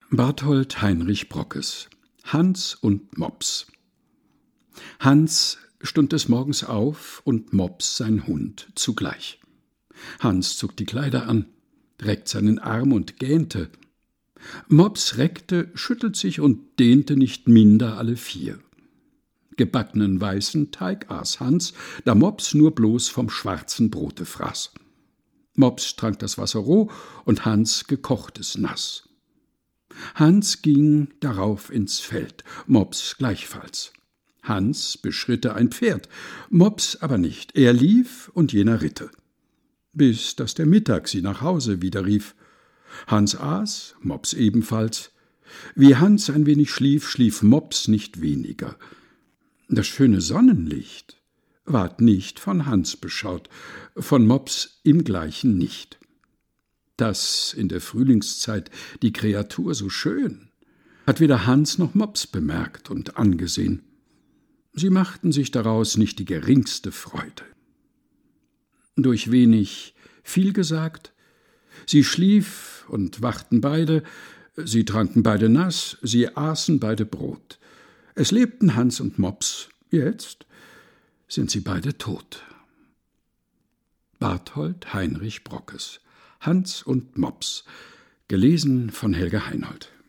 Barthold Heinrich Brockes: Hans und Mops. Hans stund des Morgens auf und Mops sein Hund zugleich. Hans zog die Kleider an, reckt seinen Arm und gähnte. Mops reckte, schüttelt sich und dehnte nicht minder alle vier. Gebackenen weißen Teig aß Hans, da Mops nur bloß vom schwarzen Brote fraß. Mops trank das Wasser roh und Hans gekochtes nass. Hans ging darauf ins Feld, Mops gleichfalls. Hans beschritte ein Pferd, Mops aber nicht, er lief und jener ritte. Bis dass der Mittag sie nach Hause wieder rief. Hans aß, Mops ebenfalls. Wie Hans ein wenig schlief, schlief Mops nicht weniger. Das schöne Sonnenlicht ward nicht von Hans beschaut, von Mops im Gleichen nicht. Dass in der Frühlingszeit die Kreatur so schön, hat weder Hans noch Mops bemerkt und angesehen. Sie machten sich daraus nicht die geringste Freude. Durch wenig viel gesagt, sie schlief und wachten beide, sie tranken beide nass, sie aßen beide Brot. Es lebten Hans und Mops, jetzt sind sie beide tot. Barthold Heinrich Brockes: Hans und Mops, gelesen von Helga Heinold.